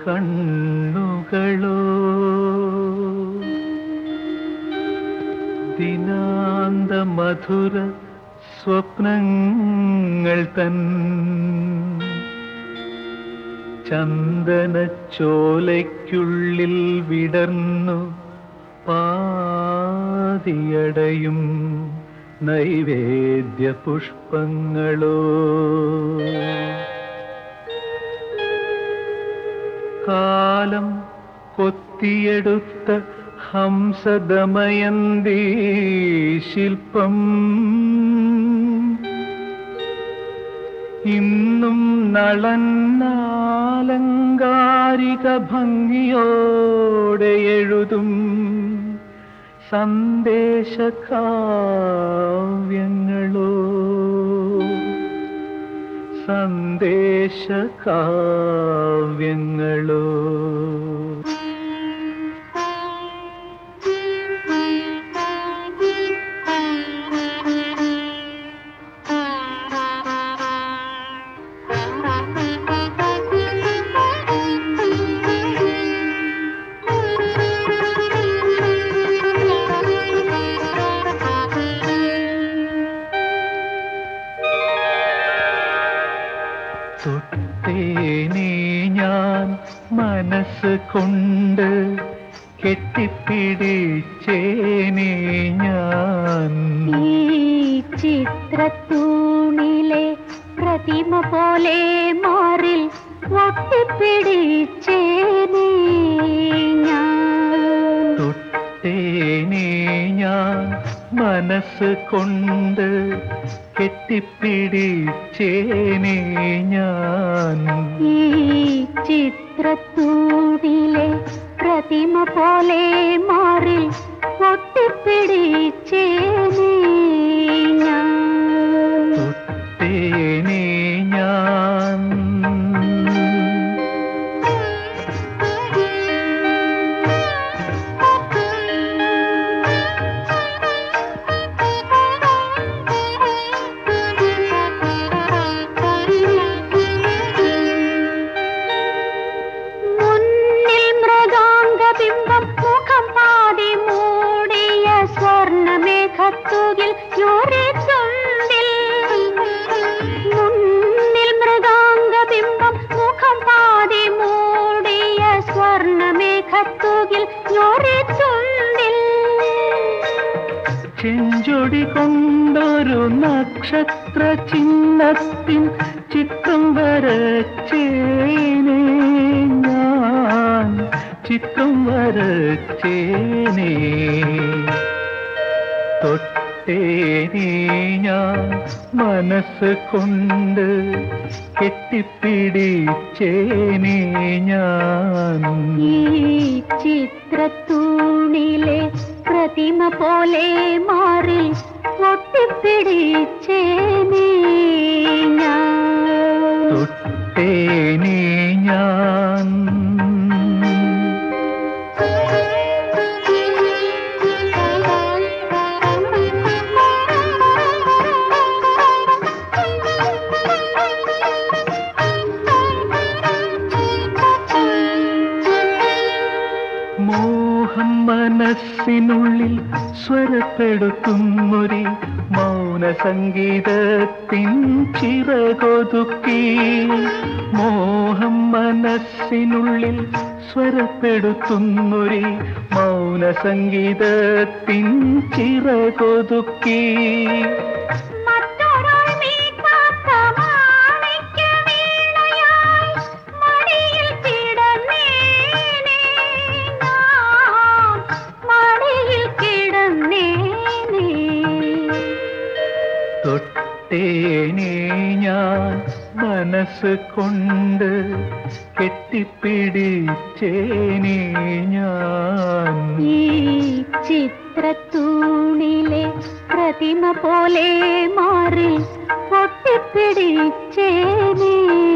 കണ്ണുകളോ ദിനാന്ത മധുര സ്വപ്നങ്ങൾ തൻ ചന്ദനച്ചോലയ്ക്കുള്ളിൽ വിടർന്നു പാതിയടയും നൈവേദ്യ പുഷ്പങ്ങളോ കാലം കൊത്തിയെടുത്ത ഹംസദമയന്തി ശില്പം ഇന്നും നളന്നാലങ്കാരിക ഭംഗിയോടെ എഴുതും സന്ദേശകാവ്യങ്ങളോ സന്ദേശകാവ്യങ്ങളോ തൊട്ടേനെ ഞാൻ മനസ്സ് കൊണ്ട് കെട്ടിപ്പിടിച്ചേനെ ഞാൻ ഈ ചിത്രത്തൂണിലെ പ്രതിമ പോലെ മാറിൽ ഒട്ടിപ്പിടിച്ചേനെ ഞാൻ തൊട്ടേനെ ഞാൻ മനസ്സ് കൊണ്ട് കെട്ടിപ്പിടിച്ചേനെ ഞാൻ ഈ ചിത്രത്തൂണിലെ പ്രതിമ പോലെ മാറിൽ ഒട്ടിപ്പിടിച്ചേനെ ഞാൻ തൊട്ടേനെ ഞാൻ മുന്നിൽ മൃഗാംഗബിംബം മുഖം പാതി മൂടിയ സ്വർണ്ണമേഘത്തുകിൽ ചുണ്ടിൽ ചെഞ്ചൊടി കൊണ്ടൊരു നക്ഷത്ര ചിഹ്നത്തിൻ ചിത്രം വരച്ചേനെ ഞാൻ ചിത്രം വരച്ചേനെ തൊട്ടേനെ ഞാൻ മനസ്സ് കൊണ്ട് കെട്ടിപ്പിടിച്ചേനെ ഞാൻ ഈ ചിത്രത്തൂണിലെ പ്രതിമ പോലെ മാറി ഒട്ടിപ്പിടിച്ചേനെ ഞാൻ തൊട്ടേനെ ഞാൻ മോഹം മനസ്സിനുള്ളിൽ സ്വരപ്പെടുത്തുന്നൊരി മൗന സംഗീതത്തിൻ ചിറകൊതുക്കി മോഹം മനസ്സിനുള്ളിൽ സ്വരപ്പെടുത്തുന്നൊരി മൗന സംഗീതത്തിൻ ചിറകൊതുക്കി തൊട്ടേനെ ഞാൻ മനസ്സ് കൊണ്ട് കെട്ടിപ്പിടിച്ചേനെ ഞാൻ ഈ ചിത്രത്തൂണിലെ പ്രതിമ പോലെ മാറി ഒട്ടിപ്പിടിച്ചേനെ